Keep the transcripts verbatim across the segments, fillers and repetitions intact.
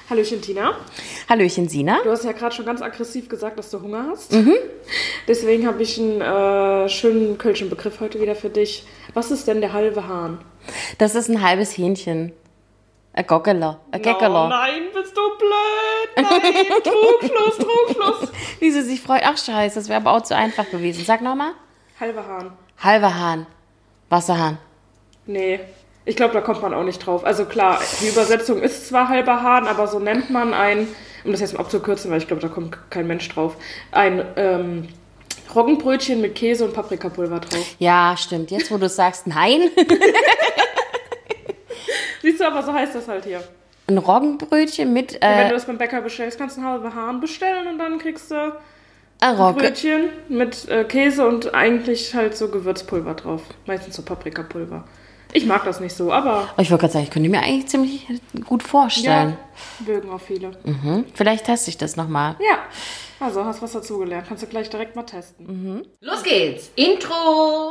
Hallöchen Tina. Hallöchen Sina. Du hast ja gerade schon ganz aggressiv gesagt, dass du Hunger hast. Mhm. Deswegen habe ich einen äh, schönen kölschen Begriff heute wieder für dich. Was ist denn der halbe Hahn? Das ist ein halbes Hähnchen. Ein Gockeler. Ein Geckeler. Oh nein, bist du blöd. Nein, Trugschluss, Trugschluss. Wie sie sich freut. Ach scheiße, das wäre aber auch zu einfach gewesen. Sag nochmal. Halber Hahn. Halber Hahn. Wasserhahn. Nee. Ich glaube, da kommt man auch nicht drauf. Also klar, die Übersetzung ist zwar halber Hahn, aber so nennt man ein, um das jetzt mal abzukürzen, weil ich glaube, da kommt kein Mensch drauf, ein ähm, Roggenbrötchen mit Käse und Paprikapulver drauf. Ja, stimmt. Jetzt, wo du sagst, nein. Siehst du, aber so heißt das halt hier. Ein Roggenbrötchen mit... Äh, Wenn du das beim Bäcker bestellst, kannst du einen halben Hahn bestellen und dann kriegst du ein Rogge. Brötchen mit äh, Käse und eigentlich halt so Gewürzpulver drauf. Meistens so Paprikapulver. Ich mag das nicht so, aber... Ich wollte gerade sagen, ich könnte mir eigentlich ziemlich gut vorstellen. Ja, mögen auch viele. Mhm. Vielleicht teste ich das nochmal. Ja, also hast was dazugelernt. Kannst du gleich direkt mal testen. Mhm. Los geht's! Intro!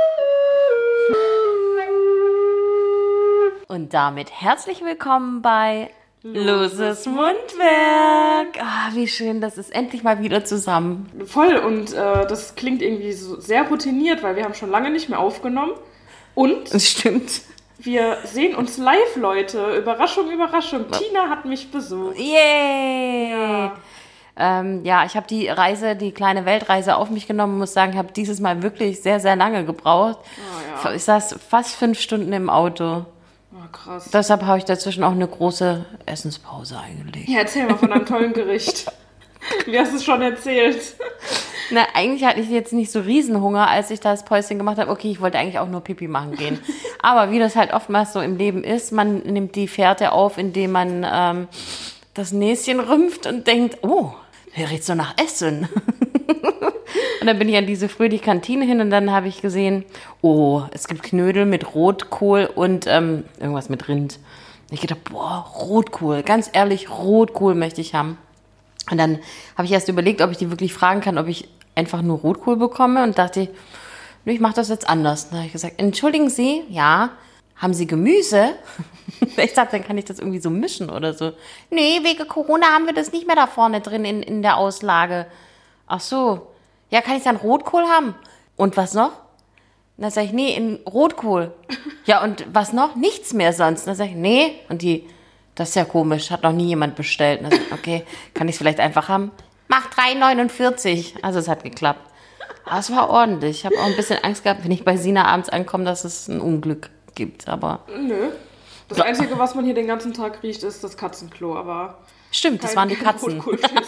Und damit herzlich willkommen bei Loses Mundwerk. Ah, wie schön, das ist endlich mal wieder zusammen. Voll, und äh, das klingt irgendwie so sehr routiniert, weil wir haben schon lange nicht mehr aufgenommen. Und das stimmt. Wir sehen uns live, Leute. Überraschung, Überraschung. Tina hat mich besucht. Yay! Ja, ähm, ja ich habe die Reise, die kleine Weltreise auf mich genommen, muss sagen, habe dieses Mal wirklich sehr, sehr lange gebraucht. Oh, ja. Ich saß fast fünf Stunden im Auto. Oh, krass. Deshalb habe ich dazwischen auch eine große Essenspause eingelegt. Ja, erzähl mal von einem tollen Gericht. Wie hast du es schon erzählt? Na, eigentlich hatte ich jetzt nicht so Riesenhunger, als ich das Päuschen gemacht habe. Okay, ich wollte eigentlich auch nur Pipi machen gehen. Aber wie das halt oftmals so im Leben ist, man nimmt die Fährte auf, indem man ähm, das Näschen rümpft und denkt, oh, hier riecht's so nach Essen. Und dann bin ich an diese fröhliche Kantine hin und dann habe ich gesehen, oh, es gibt Knödel mit Rotkohl und ähm, irgendwas mit Rind. Und ich gedacht, boah, Rotkohl, ganz ehrlich, Rotkohl möchte ich haben. Und dann habe ich erst überlegt, ob ich die wirklich fragen kann, ob ich einfach nur Rotkohl bekomme und dachte, ich mache das jetzt anders. Dann habe ich gesagt, entschuldigen Sie, ja, haben Sie Gemüse? Ich dachte, dann kann ich das irgendwie so mischen oder so. Nee, wegen Corona haben wir das nicht mehr da vorne drin in, in der Auslage. Ach so, ja, kann ich dann Rotkohl haben? Und was noch? Dann sage ich, nee, in Rotkohl. Ja, und was noch? Nichts mehr sonst. Dann sage ich, nee. Und die, das ist ja komisch, hat noch nie jemand bestellt. Dann sag ich, okay, kann ich es vielleicht einfach haben? Mach drei neunundvierzig. Also es hat geklappt. Aber es war ordentlich. Ich habe auch ein bisschen Angst gehabt, wenn ich bei Sina abends ankomme, dass es ein Unglück gibt. Aber nö. Das ja. Einzige, was man hier den ganzen Tag riecht, ist das Katzenklo. Aber stimmt, das waren die Katzen.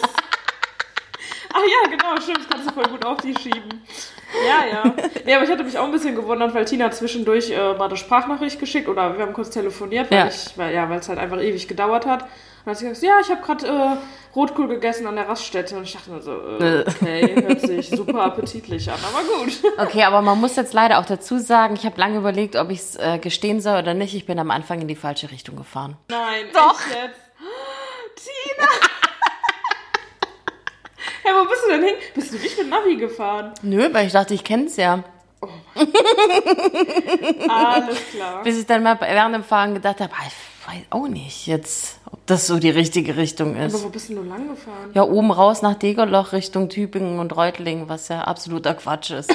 Ach ja, genau, stimmt. Das kannst du voll gut auf die schieben. Ja, ja. Nee, aber ich hatte mich auch ein bisschen gewundert, weil Tina zwischendurch äh, mal eine Sprachnachricht geschickt oder wir haben kurz telefoniert, weil ja. ich, weil ja, weil es halt einfach ewig gedauert hat. Und dann hat sie gesagt, ja, ich habe gerade äh, Rotkohl gegessen an der Raststätte. Und ich dachte mir so, äh, okay, hört sich super appetitlich an, aber gut. Okay, aber man muss jetzt leider auch dazu sagen, ich habe lange überlegt, ob ich es äh, gestehen soll oder nicht. Ich bin am Anfang in die falsche Richtung gefahren. Nein, doch. Echt jetzt? Tina! Hey, wo bist du denn hin? Bist du nicht mit Navi gefahren? Nö, weil ich dachte, ich kenn's ja. Oh mein Gott. Alles klar. Bis ich dann mal während dem Fahren gedacht habe, ich weiß auch nicht jetzt, ob das so die richtige Richtung ist. Aber wo bist du nur lang gefahren? Ja, oben raus nach Degerloch Richtung Tübingen und Reutlingen, was ja absoluter Quatsch ist.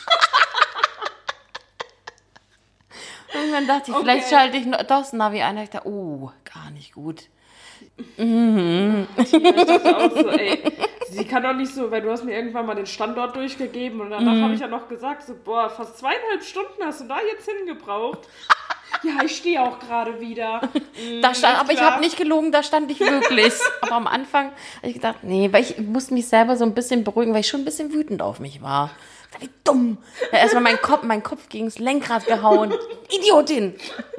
Und dann dachte ich, okay, vielleicht schalte ich doch das Navi ein. Und ich dachte, oh, gar nicht gut. Mhm. Ich dachte auch so, ey, sie kann doch nicht so, weil du hast mir irgendwann mal den Standort durchgegeben und danach mhm. habe ich ja noch gesagt, so, boah, fast zweieinhalb Stunden hast du da jetzt hingebraucht. Ja, ich stehe auch gerade wieder. Mhm, da stand, aber klar. Ich habe nicht gelogen, da stand ich wirklich. Aber am Anfang habe ich gedacht, nee, weil ich musste mich selber so ein bisschen beruhigen, weil ich schon ein bisschen wütend auf mich war. Wie dumm. Ja, erstmal mein Kopf, mein Kopf gegen das Lenkrad gehauen. Idiotin.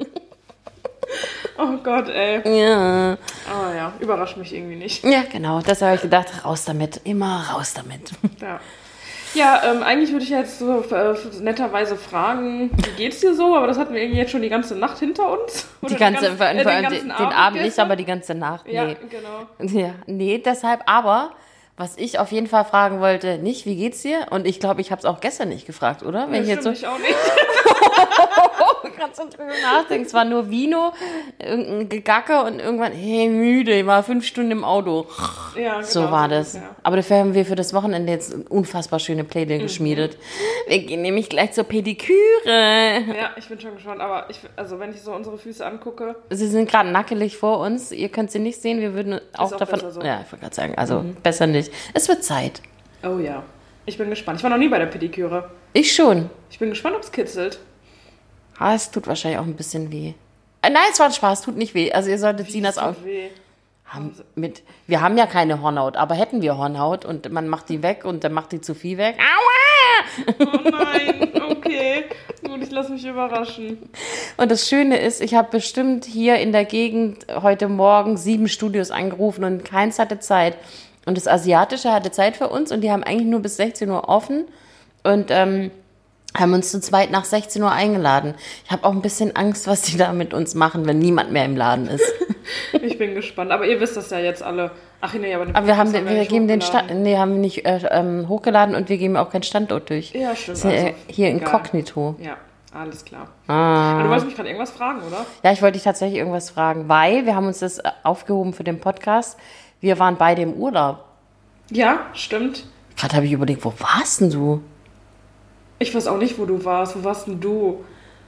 Oh Gott, ey. Ja. Aber ja, überrascht mich irgendwie nicht. Ja, genau. Das habe ich gedacht, raus damit. Immer raus damit. Ja. Ja, ähm, eigentlich würde ich jetzt so äh, netterweise fragen, wie geht's dir so? Aber das hatten wir irgendwie jetzt schon die ganze Nacht hinter uns. Oder die ganze, die ganze, äh, den, den, den Abend, Abend nicht, aber die ganze Nacht. Nee. Ja, genau. Ja, nee, deshalb aber... Was ich auf jeden Fall fragen wollte, nicht, wie geht's dir? Und ich glaube, ich habe es auch gestern nicht gefragt, oder? Wenn Ja, ich jetzt so ich auch nicht. gerade so drüber nachdenken. Es war nur Vino, irgendein Gegacke und irgendwann, hey, müde, ich war fünf Stunden im Auto. Ja, genau, so war das. Ja. Aber dafür haben wir für das Wochenende jetzt unfassbar schöne Pläne mhm. geschmiedet. Wir gehen nämlich gleich zur Pediküre. Ja, ich bin schon gespannt. Aber ich, also wenn ich so unsere Füße angucke. Sie sind gerade nackelig vor uns. Ihr könnt sie nicht sehen. Wir würden auch, auch davon. So. Ja, ich wollte gerade sagen, also mhm. besser nicht. Es wird Zeit. Oh ja. Ich bin gespannt. Ich war noch nie bei der Pediküre. Ich schon. Ich bin gespannt, ob es kitzelt. Ah, es tut wahrscheinlich auch ein bisschen weh. Äh, nein, es war ein Spaß, tut nicht weh. Also ihr solltet Sinas auch. Weh? Haben mit, wir haben ja keine Hornhaut, aber hätten wir Hornhaut und man macht die weg und dann macht die zu viel weg. Aua! Oh nein, okay. Gut, ich lasse mich überraschen. Und das Schöne ist, ich habe bestimmt hier in der Gegend heute Morgen sieben Studios angerufen und keins hatte Zeit. Und das Asiatische hatte Zeit für uns und die haben eigentlich nur bis sechzehn Uhr offen und ähm, haben uns zu zweit nach sechzehn Uhr eingeladen. Ich habe auch ein bisschen Angst, was die da mit uns machen, wenn niemand mehr im Laden ist. Ich bin gespannt. Aber ihr wisst das ja jetzt alle. Ach nee, aber, den aber wir haben, haben wir, wir geben den Stand, nee, haben wir nicht äh, ähm, hochgeladen und wir geben auch keinen Standort durch. Ja, stimmt. Das ist also, äh, hier egal. Inkognito. Ja, alles klar. Ah. Aber du wolltest mich gerade irgendwas fragen, oder? Ja, ich wollte dich tatsächlich irgendwas fragen, weil wir haben uns das aufgehoben für den Podcast. Wir waren beide im Urlaub. Ja, stimmt. Gerade habe ich überlegt, wo warst denn du? Ich weiß auch nicht, wo du warst. Wo warst denn du?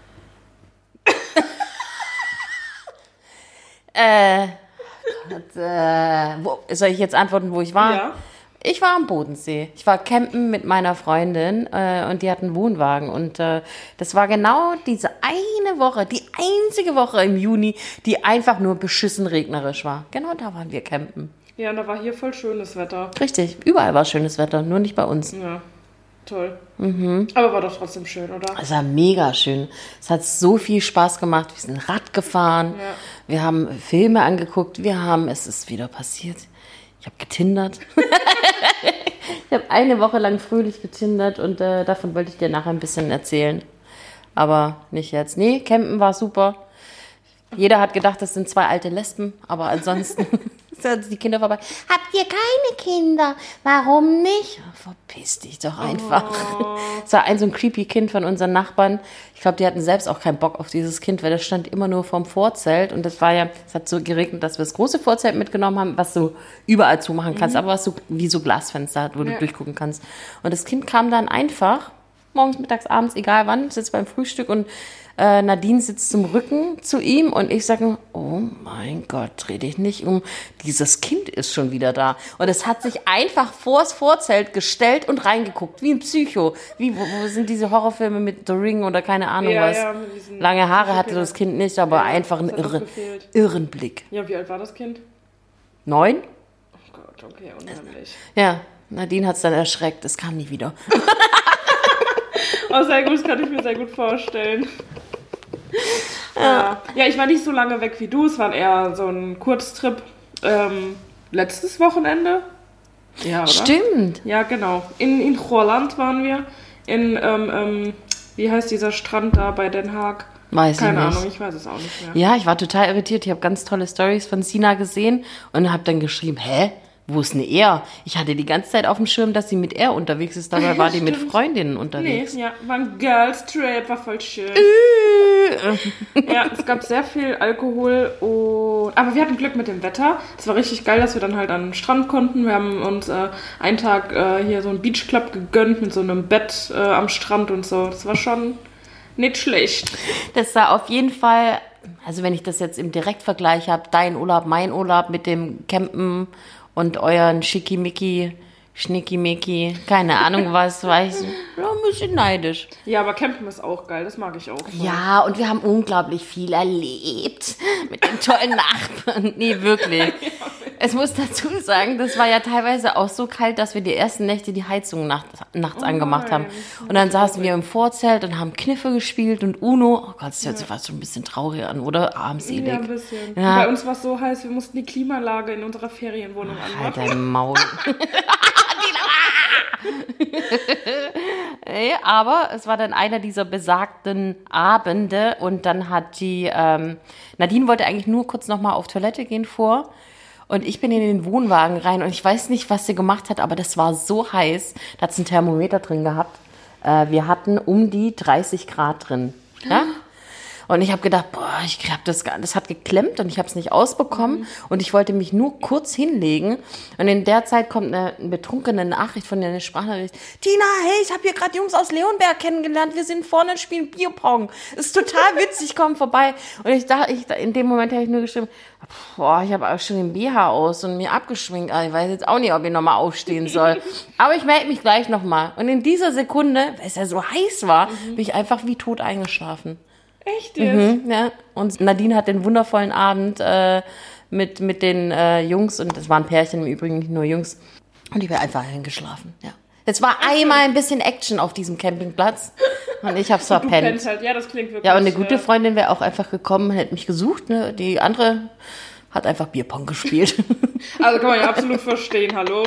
äh, Gott, äh, wo, soll ich jetzt antworten, wo ich war? Ja. Ich war am Bodensee. Ich war campen mit meiner Freundin äh, und die hat einen Wohnwagen. Und äh, das war genau diese eine Woche, die einzige Woche im Juni, die einfach nur beschissen regnerisch war. Genau da waren wir campen. Ja, und da war hier voll schönes Wetter. Richtig, überall war schönes Wetter, nur nicht bei uns. Ja, toll. Mhm. Aber war doch trotzdem schön, oder? Es war mega schön. Es hat so viel Spaß gemacht. Wir sind Rad gefahren, ja. Wir haben Filme angeguckt, wir haben, es ist wieder passiert. Ich habe getindert. Ich habe eine Woche lang fröhlich getindert und äh, davon wollte ich dir nachher ein bisschen erzählen. Aber nicht jetzt. Nee, campen war super. Jeder hat gedacht, das sind zwei alte Lesben, aber ansonsten sind die Kinder vorbei. Habt ihr keine Kinder? Warum nicht? Verpiss dich doch einfach. Oh. Es war ein so ein creepy Kind von unseren Nachbarn. Ich glaube, die hatten selbst auch keinen Bock auf dieses Kind, weil das stand immer nur vorm Vorzelt und das war ja, es hat so geregnet, dass wir das große Vorzelt mitgenommen haben, was du überall zumachen kannst, mhm. aber was so wie so Glasfenster hat, wo ja. du durchgucken kannst. Und das Kind kam dann einfach, morgens, mittags, abends, egal wann, sitzt beim Frühstück und Äh, Nadine sitzt zum Rücken zu ihm und ich sage, oh mein Gott, dreh dich nicht um, dieses Kind ist schon wieder da. Und es hat sich einfach vors Vorzelt gestellt und reingeguckt, wie ein Psycho. Wie, wo, wo sind diese Horrorfilme mit The Ring oder keine Ahnung ja, was. Ja, lange Haare hatte das Kind nicht, aber ja, einfach einen irre, irren Blick. Ja, wie alt war das Kind? Neun? Oh Gott, okay, unheimlich. Ja, Nadine hat es dann erschreckt, es kam nie wieder. Oh, sehr gut, das kann ich mir sehr gut vorstellen. Ja. ja, ich war nicht so lange weg wie du. Es war eher so ein Kurztrip. Ähm, letztes Wochenende. Ja, oder? Stimmt. Ja, genau. In, in Holland waren wir. In, ähm, ähm, wie heißt dieser Strand da bei Den Haag? Weiß Keine ich nicht. Ahnung, ich weiß es auch nicht mehr. Ja, ich war total irritiert. Ich habe ganz tolle Stories von Sina gesehen und habe dann geschrieben, hä? Wo ist denn er? Ich hatte die ganze Zeit auf dem Schirm, dass sie mit er unterwegs ist. Dabei war die mit Freundinnen unterwegs. Nee, ja, war ein Girls Trip, war voll schön. Ja, es gab sehr viel Alkohol. Und aber wir hatten Glück mit dem Wetter. Es war richtig geil, dass wir dann halt an den Strand konnten. Wir haben uns äh, einen Tag äh, hier so einen Beachclub gegönnt mit so einem Bett äh, am Strand und so. Das war schon nicht schlecht. Das war auf jeden Fall, also wenn ich das jetzt im Direktvergleich habe, dein Urlaub, mein Urlaub mit dem Campen und euren Schickimicki, Schnickimicki, keine Ahnung was, war ich so, ja, ein bisschen neidisch. Ja, aber Campen ist auch geil, das mag ich auch. Voll. Ja, und wir haben unglaublich viel erlebt mit den tollen Nachbarn. Nee, wirklich. Es muss dazu sagen, das war ja teilweise auch so kalt, dass wir die ersten Nächte die Heizung nacht, nachts oh angemacht haben. Und dann saßen wir im Vorzelt und haben Kniffe gespielt und Uno. Oh Gott, das hört sich fast so ein bisschen traurig an, oder? Armselig. Ja, ein bisschen. Ja. Bei uns war es so heiß, wir mussten die Klimaanlage in unserer Ferienwohnung anmachen. Halt dein Maul. Nee, aber es war dann einer dieser besagten Abende und dann hat die, ähm, Nadine wollte eigentlich nur kurz nochmal auf Toilette gehen vor und ich bin in den Wohnwagen rein und ich weiß nicht, was sie gemacht hat, aber das war so heiß, da hat sie ein Thermometer drin gehabt. Äh, wir hatten um die dreißig Grad drin, ja? Und ich habe gedacht, boah, ich hab das, das hat geklemmt und ich habe es nicht ausbekommen. Mhm. Und ich wollte mich nur kurz hinlegen. Und in der Zeit kommt eine, eine betrunkene Nachricht von der eine Sprachnachricht. Tina, hey, ich habe hier gerade Jungs aus Leonberg kennengelernt. Wir sind vorne und spielen Bierpong. Ist total witzig, komm vorbei. Und ich dachte, ich, in dem Moment habe ich nur geschrieben, boah, ich habe auch schon den B H aus und mir abgeschminkt. Also ich weiß jetzt auch nicht, ob ich nochmal aufstehen soll. Aber ich melde mich gleich nochmal. Und in dieser Sekunde, weil es ja so heiß war, mhm. bin ich einfach wie tot eingeschlafen. Echt jetzt? Mhm, ja. Und Nadine hat den wundervollen Abend äh, mit, mit den äh, Jungs, und das waren Pärchen im Übrigen, nicht nur Jungs, und ich wäre einfach hingeschlafen, ja. Es war einmal ein bisschen Action auf diesem Campingplatz und ich hab's verpennt. Halt. Ja, das klingt wirklich. Ja, und eine gute Freundin wäre auch einfach gekommen, hätte mich gesucht, ne? Die andere hat einfach Bierpong gespielt. Also kann man ja absolut verstehen, hallo.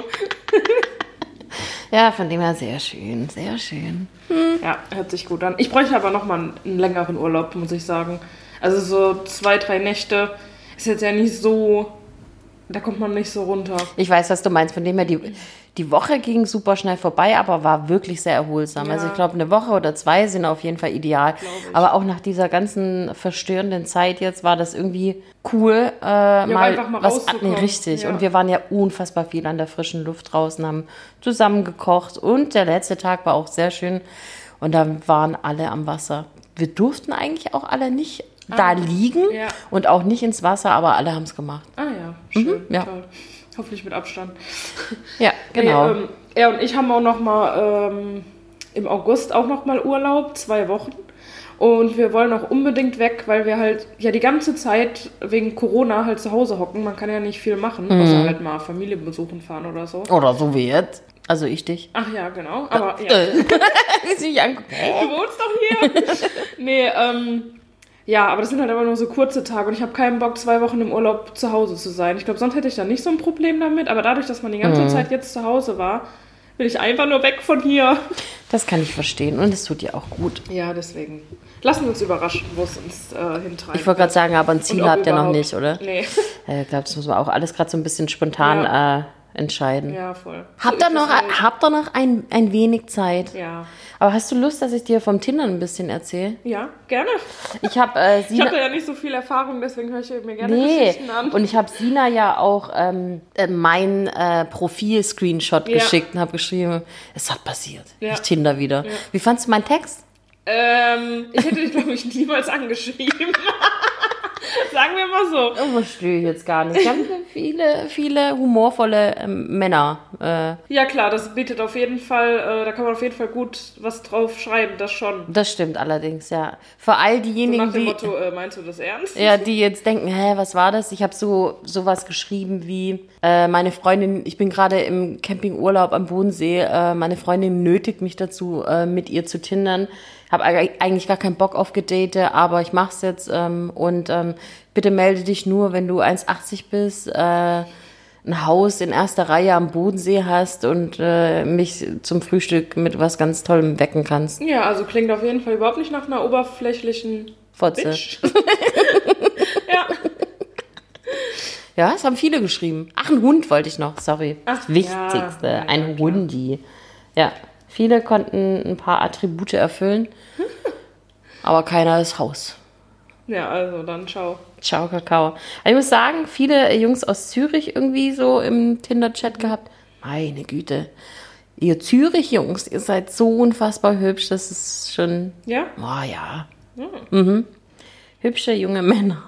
Ja, von dem her sehr schön, sehr schön. Hm. Ja, hört sich gut an. Ich bräuchte aber nochmal einen, einen längeren Urlaub, muss ich sagen. Also so zwei, drei Nächte ist jetzt ja nicht so, da kommt man nicht so runter. Ich weiß, was du meinst. Von dem her, die, die Woche ging super schnell vorbei, aber war wirklich sehr erholsam. Ja. Also ich glaube, eine Woche oder zwei sind auf jeden Fall ideal. Aber auch nach dieser ganzen verstörenden Zeit jetzt war das irgendwie cool, äh, ja, mal, mal was nee, richtig. Ja. Und wir waren ja unfassbar viel an der frischen Luft draußen, haben zusammen gekocht und der letzte Tag war auch sehr schön und da waren alle am Wasser. Wir durften eigentlich auch alle nicht ah, da liegen ja. und auch nicht ins Wasser, aber alle haben es gemacht. Ah ja, schön, mhm, ja. toll. Hoffentlich mit Abstand. Ja, genau. Nee, ähm, er und ich haben auch noch mal ähm, im August auch noch mal Urlaub, zwei Wochen. Und wir wollen auch unbedingt weg, weil wir halt ja die ganze Zeit wegen Corona halt zu Hause hocken. Man kann ja nicht viel machen, mhm. außer halt mal Familie besuchen fahren oder so. Oder so wie jetzt. Also ich dich. Ach ja, genau. Aber ja. Wie sie mich anguckt. Du wohnst doch hier. Nee, ähm... Ja, aber das sind halt aber nur so kurze Tage und ich habe keinen Bock, zwei Wochen im Urlaub zu Hause zu sein. Ich glaube, sonst hätte ich da nicht so ein Problem damit, aber dadurch, dass man die ganze mhm. Zeit jetzt zu Hause war, will ich einfach nur weg von hier. Das kann ich verstehen und es tut dir auch gut. Ja, deswegen. Lassen wir uns überraschen, wo es uns äh, hintreibt. Ich wollte gerade sagen, aber ein Ziel habt ihr noch nicht, oder? Nee. Ich glaube, das muss man auch alles gerade so ein bisschen spontan ja. äh, entscheiden. Ja, voll. Habt ihr noch, habt ihr noch ein, ein wenig Zeit? Ja. Aber hast du Lust, dass ich dir vom Tindern ein bisschen erzähle? Ja, gerne. Ich habe äh, Ich habe ja nicht so viel Erfahrung, deswegen höre ich mir gerne nee. Geschichten an. Und ich habe Sina ja auch ähm, mein äh, Profil-Screenshot ja. geschickt und habe geschrieben, es hat passiert. Ja. Ich Tinder wieder. Ja. Wie fandst du meinen Text? Ähm, ich hätte dich, glaube ich, niemals angeschrieben. Sagen wir mal so. Oh, verstehe ich jetzt gar nicht. Ich habe viele, viele humorvolle ähm, Männer. Äh. Ja klar, das bietet auf jeden Fall, äh, da kann man auf jeden Fall gut was drauf schreiben, das schon. Das stimmt allerdings, ja. Für all diejenigen, so nach dem die... Motto, äh, meinst du das ernst? Ja, die jetzt denken, hä, was war das? Ich habe so sowas geschrieben wie, äh, meine Freundin, ich bin gerade im Campingurlaub am Bodensee, äh, meine Freundin nötigt mich dazu, äh, mit ihr zu tindern. Habe eigentlich gar keinen Bock auf Gedate, aber ich mach's jetzt ähm, und ähm, bitte melde dich nur, wenn du eins achtzig bist, äh, ein Haus in erster Reihe am Bodensee hast und äh, mich zum Frühstück mit was ganz Tollem wecken kannst. Ja, also klingt auf jeden Fall überhaupt nicht nach einer oberflächlichen Fotze. Bitch. Ja. Ja, es haben viele geschrieben. Ach, ein Hund wollte ich noch, sorry. Ach, das Wichtigste, ja, ein ja, Hundi. Ja. Viele konnten ein paar Attribute erfüllen, aber keiner ist Haus. Ja, also dann ciao. Ciao, Kakao. Ich muss sagen, viele Jungs aus Zürich irgendwie so im Tinder-Chat gehabt. Meine Güte. Ihr Zürich-Jungs, ihr seid so unfassbar hübsch, das ist schon... Ja? Oh ja. Mhm. Mhm. Hübsche junge Männer.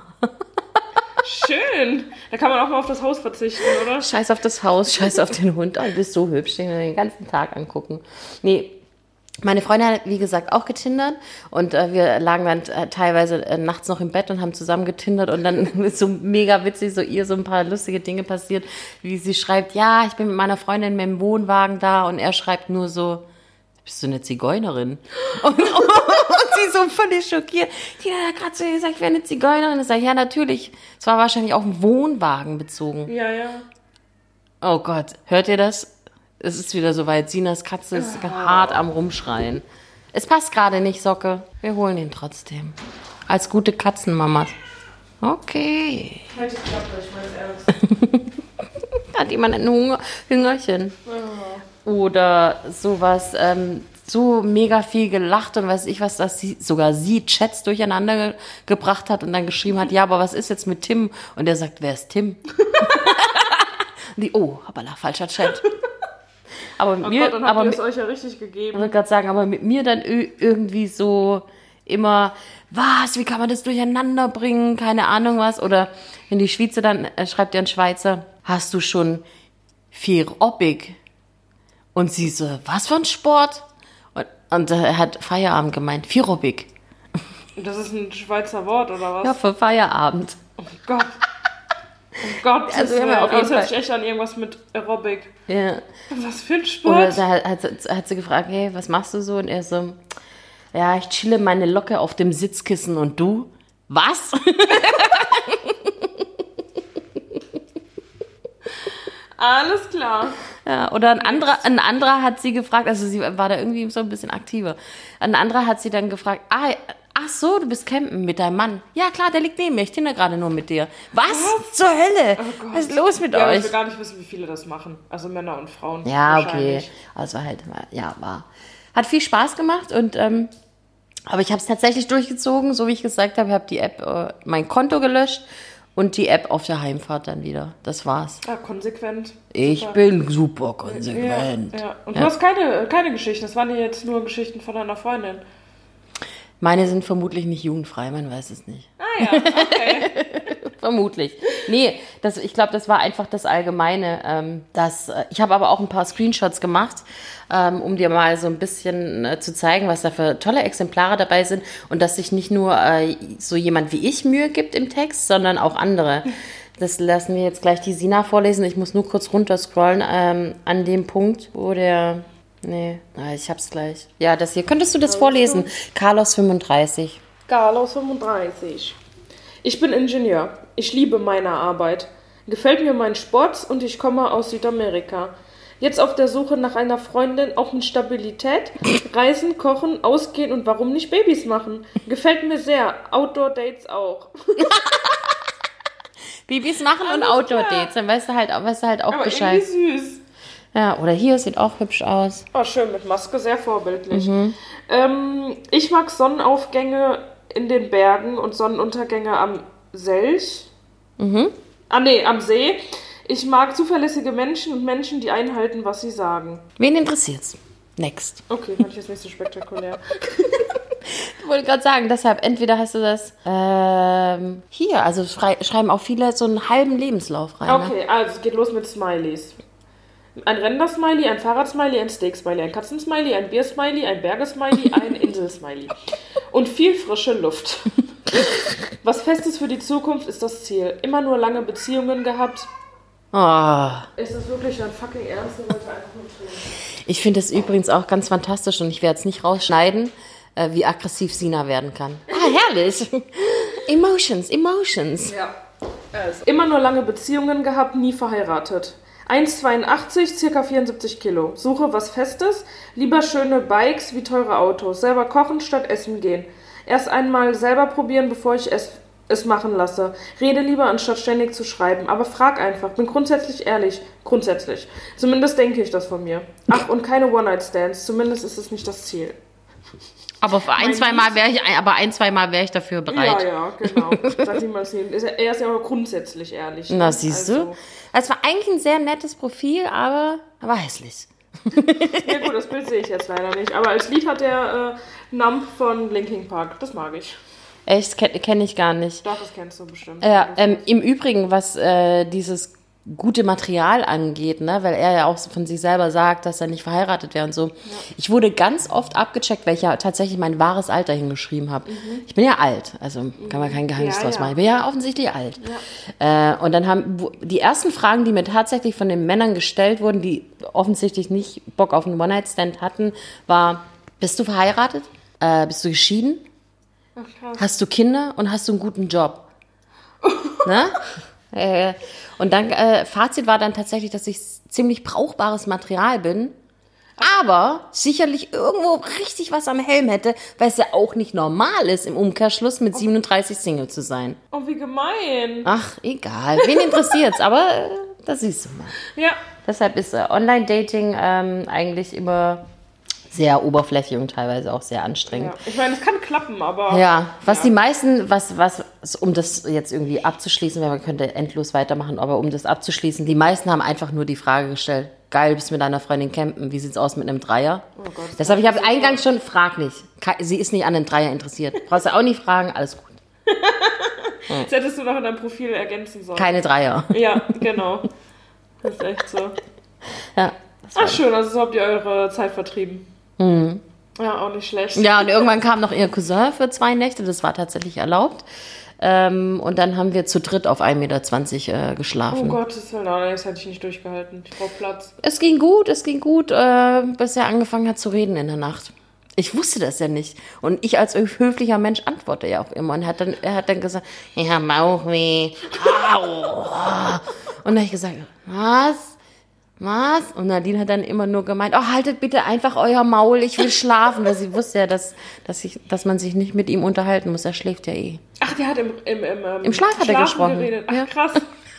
Schön. Da kann man auch mal auf das Haus verzichten, oder? Scheiß auf das Haus, scheiß auf den Hund. Oh, du bist so hübsch, den wir den ganzen Tag angucken. Nee, meine Freundin hat, wie gesagt, auch getindert. Und äh, wir lagen dann äh, teilweise äh, nachts noch im Bett und haben zusammen getindert. Und dann ist so mega witzig, so ihr so ein paar lustige Dinge passiert, wie sie schreibt, ja, ich bin mit meiner Freundin mit dem Wohnwagen da. Und er schreibt nur so, bist du eine Zigeunerin? Und, und sie so völlig schockiert. Die hat gerade so gesagt, ich wäre eine Zigeunerin. Ich sage, ja, natürlich. Es war wahrscheinlich auf einen Wohnwagen bezogen. Ja, ja. Oh Gott, hört ihr das? Es ist wieder soweit. Sinas Katze ist oh. hart am Rumschreien. Es passt gerade nicht, Socke. Wir holen ihn trotzdem. Als gute Katzenmama. Okay. Halt die Klappe, ich mein's ernst. Hat jemand ein Hunger, Hüngerchen? Oh. Oder sowas, ähm, so mega viel gelacht und weiß ich was, dass sie, sogar sie Chats durcheinander ge- gebracht hat und dann geschrieben hat, ja, aber was ist jetzt mit Tim? Und er sagt, wer ist Tim? Und die, oh, hoppala, falscher Chat. Aber mit Oh mir, Gott, dann habt aber ihr es mit, euch ja richtig gegeben. ich wollte gerade sagen, aber mit mir dann ö- irgendwie so immer, was, wie kann man das durcheinander bringen, keine Ahnung was. Oder wenn die Schweizer dann, äh, schreibt ja ein Schweizer, hast du schon vier Oppig? Und sie so, was für ein Sport? Und, und er hat Feierabend gemeint, vier Oppig. Das ist ein Schweizer Wort, oder was? Ja, für Feierabend. Oh Gott. Oh Gott, Also, das, wir haben ja auf jeden das hört Fall- sich echt an irgendwas mit Aerobic. Ja. Was für ein Oder Sport. da hat, hat, hat sie gefragt, hey, was machst du so? Und er so, ja, ich chille meine Locke auf dem Sitzkissen und du? Was? Alles klar. Ja, oder ein anderer, ein anderer hat sie gefragt, also sie war da irgendwie so ein bisschen aktiver. Ein anderer hat sie dann gefragt, ah, ach so, du bist campen mit deinem Mann. Ja klar, der liegt neben mir, ich tinne gerade nur mit dir. Was? Was? Zur Hölle? Oh Gott. Was ist los mit Ja, aber ich euch? will gar nicht wissen, wie viele das machen. Also Männer und Frauen. Ja, okay. wahrscheinlich. Also war halt, ja, war. Hat viel Spaß gemacht und, ähm, aber ich habe es tatsächlich durchgezogen, so wie ich gesagt habe, habe die App, äh, mein Konto gelöscht und die App auf der Heimfahrt dann wieder. Das war's. Ja, konsequent. Ich Super. bin super konsequent. Ja, ja. Und Ja. du hast keine, keine Geschichten. Das waren ja jetzt nur Geschichten von deiner Freundin. Meine sind vermutlich nicht jugendfrei, man weiß es nicht. Ah ja, okay. Vermutlich. Nee, das, ich glaube, das war einfach das Allgemeine. Ähm, das, äh, ich habe aber auch ein paar Screenshots gemacht, ähm, um dir mal so ein bisschen äh, zu zeigen, was da für tolle Exemplare dabei sind und dass sich nicht nur äh, so jemand wie ich Mühe gibt im Text, sondern auch andere. Das lassen wir jetzt gleich die Sina vorlesen. Ich muss nur kurz runterscrollen ähm, an dem Punkt, wo der... Nee, na, ich hab's gleich. Ja, das hier. Könntest du das vorlesen? Carlos fünfunddreißig. Carlos fünfunddreißig. Ich bin Ingenieur. Ich liebe meine Arbeit. Gefällt mir mein Sport und ich komme aus Südamerika. Jetzt auf der Suche nach einer Freundin, auch mit Stabilität. Reisen, kochen, ausgehen und warum nicht Babys machen. Gefällt mir sehr. Outdoor-Dates auch. Babys machen und Alles Outdoor-Dates. Dann weißt du halt, weißt du halt auch Aber Bescheid. irgendwie süß. Ja, oder hier sieht auch hübsch aus. Oh, schön mit Maske, sehr vorbildlich. Ähm, ich mag Sonnenaufgänge in den Bergen und Sonnenuntergänge am Selch. Ah, nee, am See. Ich mag zuverlässige Menschen und Menschen, die einhalten, was sie sagen. Wen interessiert's? Next. Okay, fand ich jetzt nicht so spektakulär. Ich wollte gerade sagen, deshalb, entweder hast du das ähm, hier, also schrei schreiben auch viele so einen halben Lebenslauf rein. Ne? Okay, also es geht los mit Smileys. Ein Render-Smiley, ein Fahrrad-Smiley, ein Steak-Smiley, ein Katzen-Smiley, ein Bier-Smiley, ein Berge-Smiley, ein Insel-Smiley. Und viel frische Luft. Was Festes für die Zukunft ist das Ziel. Immer nur lange Beziehungen gehabt. Oh. Ist das wirklich dein fucking Ernst? Ich wollte einfach nur tun. Ich finde es übrigens auch ganz fantastisch und ich werde es nicht rausschneiden, äh, wie aggressiv Sina werden kann. Ah, herrlich. Emotions, Emotions. Ja. Also. Immer nur lange Beziehungen gehabt, nie verheiratet. eins Komma zweiundachtzig, circa vierundsiebzig Kilo. Suche was Festes, lieber schöne Bikes wie teure Autos. Selber kochen statt essen gehen. Erst einmal selber probieren, bevor ich es, es machen lasse. Rede lieber, anstatt ständig zu schreiben. Aber frag einfach. Bin grundsätzlich ehrlich. Grundsätzlich. Zumindest denke ich das von mir. Ach, und keine One-Night-Stands. Zumindest ist es nicht das Ziel. Aber für ein, Mein zwei Mal wäre ich, aber ein, zwei Mal wäre ich dafür bereit. Ja, ja, genau. Sag niemals nie. Ist er- Er ist ja aber grundsätzlich ehrlich. ne? Na, siehst du? Also, Es war eigentlich ein sehr nettes Profil, aber war hässlich. ja gut, das Bild sehe ich jetzt leider nicht. Aber als Lied hat er äh, Numb von Linkin Park. Das mag ich. Echt, kenne kenn ich gar nicht. Doch, das kennst du bestimmt. Ja, ähm, im Übrigen, was äh, dieses gute Material angeht, ne, weil er ja auch von sich selber sagt, dass er nicht verheiratet wäre und so. Ja. Ich wurde ganz oft abgecheckt, weil ich ja tatsächlich mein wahres Alter hingeschrieben habe. Mhm. Ich bin ja alt, also kann man kein Geheimnis Ja, draus ja. machen. Ich bin ja offensichtlich alt. Ja. Äh, und dann haben wo- die ersten Fragen, die mir tatsächlich von den Männern gestellt wurden, die offensichtlich nicht Bock auf einen One-Night-Stand hatten, war, bist du verheiratet? Äh, bist du geschieden? Ach, krass. Hast du Kinder und hast du einen guten Job? Ne? Äh, und dann, äh, Fazit war dann tatsächlich, dass ich ziemlich brauchbares Material bin, aber sicherlich irgendwo richtig was am Helm hätte, weil es ja auch nicht normal ist, im Umkehrschluss mit siebenunddreißig Single zu sein. Oh, wie gemein. Ach, egal. Wen interessiert's? Aber äh, das siehst du mal. Ja. Deshalb ist äh, Online-Dating ähm, eigentlich immer sehr oberflächlich und teilweise auch sehr anstrengend. Ja. Ich meine, es kann klappen, aber... Ja, was ja. die meisten, was, was, um das jetzt irgendwie abzuschließen, weil man könnte endlos weitermachen, aber um das abzuschließen, die meisten haben einfach nur die Frage gestellt, geil, bist mit deiner Freundin campen, wie sieht's aus mit einem Dreier? Oh Gott, deshalb, ich habe eingangs schon, frag nicht. Sie ist nicht an einem Dreier interessiert. Brauchst du auch nicht fragen, alles gut. Hm. Das hättest du noch in deinem Profil ergänzen sollen. Keine Dreier. Ja, genau. Das ist echt so. Ja. Ach schön, also so habt ihr eure Zeit vertrieben. Mhm. Ja, auch nicht schlecht. Ja, und irgendwann kam noch ihr Cousin für zwei Nächte, das war tatsächlich erlaubt. Ähm, und dann haben wir zu dritt auf ein Meter zwanzig äh, geschlafen. Oh Gott, das, das hätte ich nicht durchgehalten. Ich brauche Platz. Es ging gut, es ging gut, äh, bis er angefangen hat zu reden in der Nacht. Ich wusste das ja nicht. Und ich als höflicher Mensch antworte ja auch immer. Und hat dann, er hat dann gesagt, ich habe Bauchweh. Au. Und dann habe ich gesagt, was? Was? Und Nadine hat dann immer nur gemeint, oh, haltet bitte einfach euer Maul, ich will schlafen. Weil sie wusste ja, dass, dass, ich, dass man sich nicht mit ihm unterhalten muss. Er schläft ja eh. Ach, der hat im, im, im, im, Im Schlaf hat er gesprochen. Geredet. Ach, ja. krass.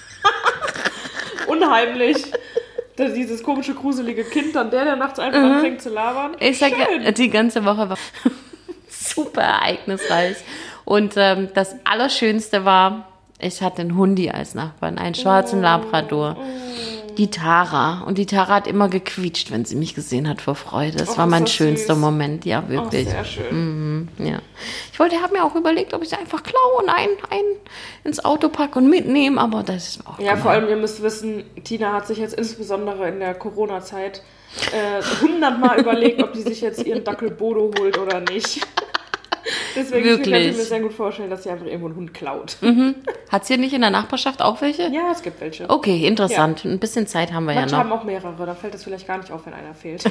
Unheimlich. Das, dieses komische, gruselige Kind, dann der, der nachts einfach mhm. anfängt zu labern. Ich sag ja, die ganze Woche war super ereignisreich. Und ähm, das Allerschönste war, ich hatte einen Hundi als Nachbarn, einen schwarzen oh. Labrador. Oh. Die Tara. Und die Tara hat immer gequietscht, wenn sie mich gesehen hat vor Freude. Das oh, war mein schönster süß. Moment. Ja, wirklich. Oh, sehr schön. Mhm, ja. Ich wollte, habe mir auch überlegt, ob ich sie einfach klaue und einen, einen ins Auto packe und mitnehme, aber das ist auch Ja, gemein. Vor allem, ihr müsst wissen, Tina hat sich jetzt insbesondere in der Corona-Zeit hundertmal äh, überlegt, ob die sich jetzt ihren Dackel Bodo holt oder nicht. Deswegen Wirklich? kann ich mir sehr gut vorstellen, dass sie einfach irgendwo einen Hund klaut. Mhm. Hat es hier nicht in der Nachbarschaft auch welche? Ja, es gibt welche. Okay, interessant. Ja. Ein bisschen Zeit haben wir Manche ja noch. haben auch mehrere, da fällt es vielleicht gar nicht auf, wenn einer fehlt.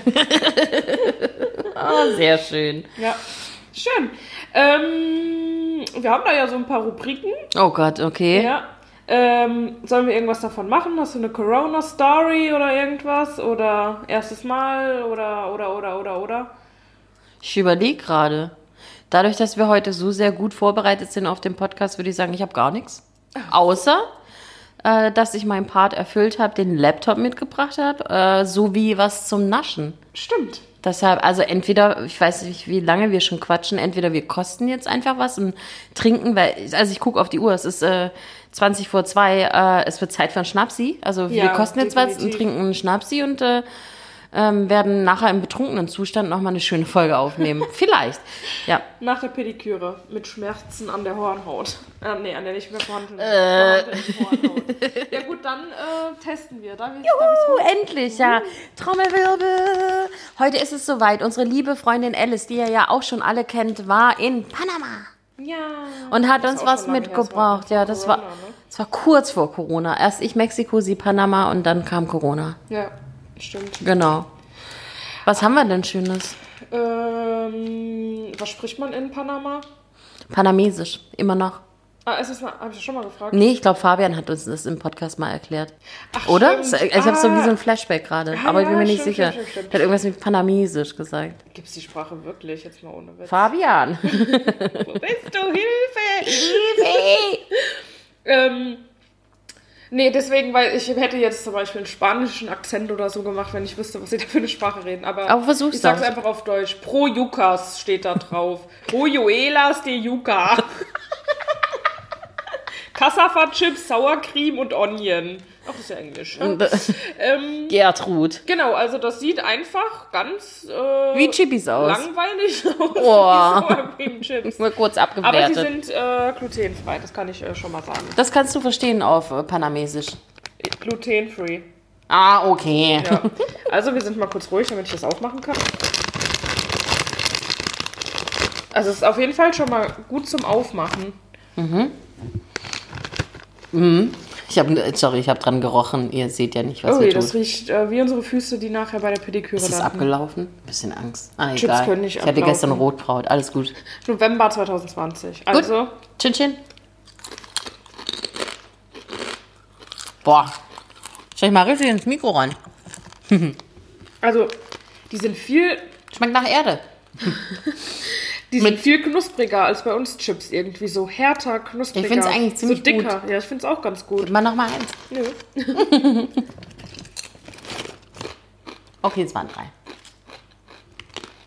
Oh, sehr schön. Ja, schön. Ähm, wir haben da ja so ein paar Rubriken. Oh Gott, okay. Ja. Ähm, sollen wir irgendwas davon machen? Hast du eine Corona-Story oder irgendwas? Oder erstes Mal oder, oder, oder, oder, oder? Ich überlege gerade. Dadurch, dass wir heute so sehr gut vorbereitet sind auf den Podcast, würde ich sagen, ich habe gar nichts. Außer, äh, dass ich meinen Part erfüllt habe, den Laptop mitgebracht habe, äh, sowie was zum Naschen. Stimmt. Deshalb, also entweder, ich weiß nicht, wie lange wir schon quatschen, entweder wir kosten jetzt einfach was und trinken, weil, also ich gucke auf die Uhr, es ist äh, zwanzig vor zwei, äh, es wird Zeit für einen Schnapsi. Also ja, wir kosten jetzt definitiv. was und trinken einen Schnapsi und äh, Ähm, werden nachher im betrunkenen Zustand nochmal eine schöne Folge aufnehmen. Vielleicht, ja. Nach der Pediküre mit Schmerzen an der Hornhaut. Äh, nee, an der nicht mehr vorhandenen äh. Hornhaut. Ja gut, dann äh, testen wir. Darf ich, Juhu, darf endlich, ja. Trommelwirbel. Heute ist es soweit. Unsere liebe Freundin Alice, die ihr ja auch schon alle kennt, war in Panama. Ja. Und hat uns was mitgebracht. Ja, das war, das war kurz vor Corona. Erst ich Mexiko, sie Panama und dann kam Corona. Ja. Stimmt. Genau. Was haben wir denn Schönes? Ähm, was spricht man in Panama? Panamesisch, immer noch. Ah, ist das mal, habe ich das schon mal gefragt? Nee, ich glaube, Fabian hat uns das im Podcast mal erklärt. Ach, oder? Stimmt. Ich habe ah. so wie so ein Flashback gerade, ah, aber ich bin mir ja, nicht stimmt, sicher. Stimmt, stimmt, stimmt. Er hat irgendwas mit Panamesisch gesagt. Gibt es die Sprache wirklich? Jetzt mal ohne Witz. Fabian! Wo bist du? Hilfe! Hilfe! ähm... Nee, deswegen, weil ich hätte jetzt zum Beispiel einen spanischen Akzent oder so gemacht, wenn ich wüsste, was sie da für eine Sprache reden. Aber, Aber versuch's ich sag's doch. einfach auf Deutsch. Pro Yucas steht da drauf. Pro Yuelas de Yuca. Cassava-Chips, Sour Cream und Onion. Ach, das ist ja Englisch. Ja? ähm, Gertrud. Genau, also das sieht einfach ganz äh, wie Chippis aus. Langweilig aus. Oh. Wie Sour Cream Chips. Nur kurz abgewertet. Aber sie sind äh, glutenfrei, das kann ich äh, schon mal sagen. Das kannst du verstehen auf äh, Panamesisch. Glutenfree. Ah, okay. Ja. Also wir sind mal kurz ruhig, damit ich das aufmachen kann. Also es ist auf jeden Fall schon mal gut zum Aufmachen. Mhm. Mhm. Ich habe, sorry, ich habe dran gerochen. Ihr seht ja nicht, was oh, ihr tut. tut. Das riecht äh, wie unsere Füße, die nachher bei der Pediküre landen. Ist es abgelaufen? Bisschen Angst. Ah, Chips egal. können nicht ich hatte ablaufen. gestern Rotkraut. Alles gut. November zwanzig zwanzig. Also. Gut. Chin Chin. Boah. Stell ich mal richtig ins Mikro ran. Also, die sind viel... Schmeckt nach Erde. Die sind viel knuspriger als bei uns Chips irgendwie. So härter, knuspriger. Ich finde es eigentlich ziemlich so dicker. gut. Ja, ich finde es auch ganz gut. Gib mal noch mal eins. Nö. Okay, es waren drei.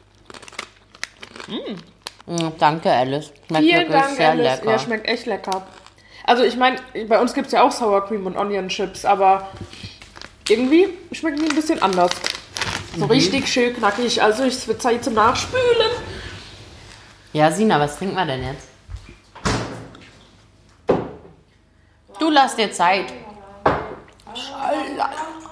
Mm, danke, Alice. Schmeckt Vielen wirklich Dank, sehr Alice. lecker. Ja, schmeckt echt lecker. Also ich meine, bei uns gibt es ja auch Sour Cream und Onion Chips, aber irgendwie schmecken die ein bisschen anders. So mhm. richtig schön knackig. Also es wird Zeit zum Nachspülen. Ja, Sina, was trinken wir denn jetzt? Du lass dir Zeit. Schalala.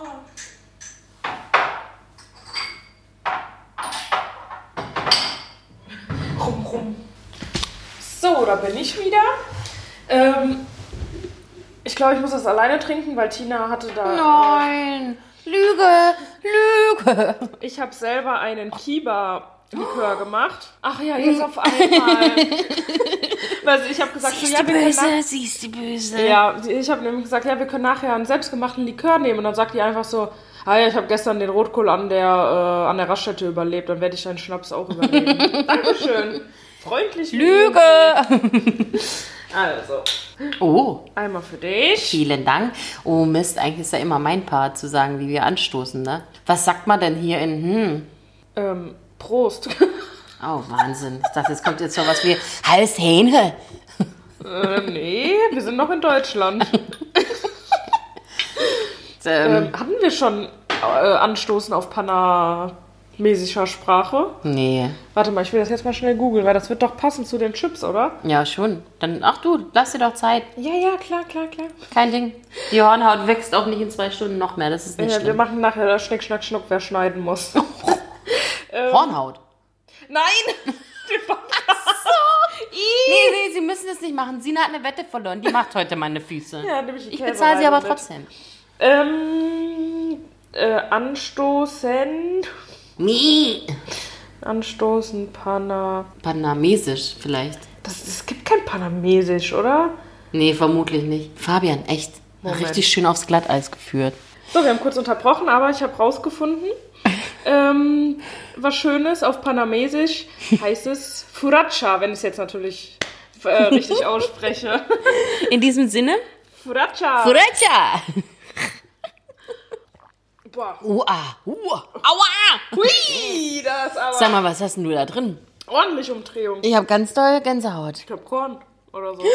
Rum, rum. So, da bin ich wieder. Ähm, ich glaube, ich muss das alleine trinken, weil Tina hatte da... Nein, äh, Lüge, Lüge. Ich habe selber einen Kiba-Likör gemacht. Ach ja, jetzt auf einmal. Weil ich habe gesagt, Siehst so, ja, du wir böse, können nach- siehst du böse. Ja, ich habe nämlich gesagt, ja, wir können nachher einen selbstgemachten Likör nehmen. Und dann sagt die einfach so, ah ja, ich habe gestern den Rotkohl an der, äh, an der Raststätte überlebt, dann werde ich deinen Schnaps auch überleben. Dankeschön. Freundlich. Lüge. Also, Oh, einmal für dich. vielen Dank. Oh Mist, eigentlich ist ja immer mein Part zu sagen, wie wir anstoßen, ne? Was sagt man denn hier in, hm? Ähm, Prost. Oh, Wahnsinn. Ich dachte, jetzt kommt jetzt so was wie Halshähne. äh, nee, wir sind noch in Deutschland. ähm, Ähm, hatten wir schon äh, Anstoßen auf panamesischer Sprache? nee. Warte mal, ich will das jetzt mal schnell googeln, weil das wird doch passen zu den Chips, oder? Ja, schon. Dann, ach du, lass dir doch Zeit. Ja, ja, klar, klar, klar. Kein Ding. Die Hornhaut wächst auch nicht in zwei Stunden noch mehr. Das ist nicht Ja, wir schlimm. machen nachher das Schnick, Schnack, Schnuck, wer schneiden muss. ähm, Hornhaut. Nein! so. Nee, nee, Sie müssen das nicht machen. Sina hat eine Wette verloren. Die macht heute meine Füße. Ja, nehme ich die Ich bezahle sie Käsereibe aber mit. trotzdem. Ähm, äh, anstoßen. Nee. Anstoßen, Pana. Panamesisch vielleicht. Das, es gibt kein Panamesisch, oder? Nee, vermutlich nicht. Fabian, echt. Moment. Richtig schön aufs Glatteis geführt. So, wir haben kurz unterbrochen, aber ich habe rausgefunden, ähm, was Schönes auf Panamesisch heißt es Furacha, wenn ich es jetzt natürlich äh, richtig ausspreche. In diesem Sinne? Furacha. Furacha! Boah. Uah, uah, aua! Hui, das ist aber Sag mal, was hast denn du da drin? ordentlich Umdrehung. Ich habe ganz doll Gänsehaut. Ich glaube Korn oder so.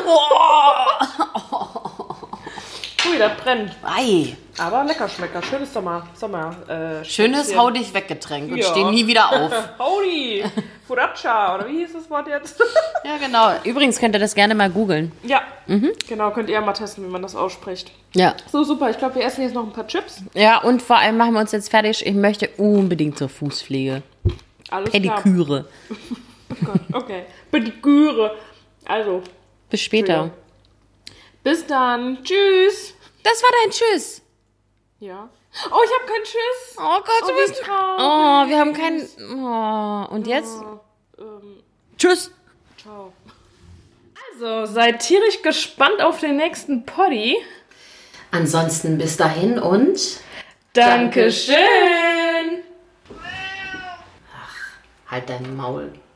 Ui, das brennt. Ei. Aber lecker Schmecker. Schönes Sommer. Sommer äh, Schönes Schnäpschen. Hau dich weggetränk und Ja. steh nie wieder auf. Howdy. Furacha. Oder wie hieß das Wort jetzt? Ja, genau. Übrigens könnt ihr das gerne mal googeln. Ja. Genau, könnt ihr mal testen, wie man das ausspricht. Ja. So, super. Ich glaube, wir essen jetzt noch ein paar Chips. Ja, und vor allem machen wir uns jetzt fertig. Ich möchte unbedingt zur Fußpflege. Alles Pediküre. klar. Oh Gott, okay. Pediküre. Also, Bis später. bis dann. Tschüss. Das war dein Tschüss. Ja. Oh, ich habe keinen Tschüss. Oh Gott, du Oh, wie bist... traurig. Oh, wir haben keinen... Oh, und jetzt? Ähm, Tschüss. ciao. Also, seid tierisch gespannt auf den nächsten Poddy. Ansonsten bis dahin und... Dankeschön. Halt dein Maul.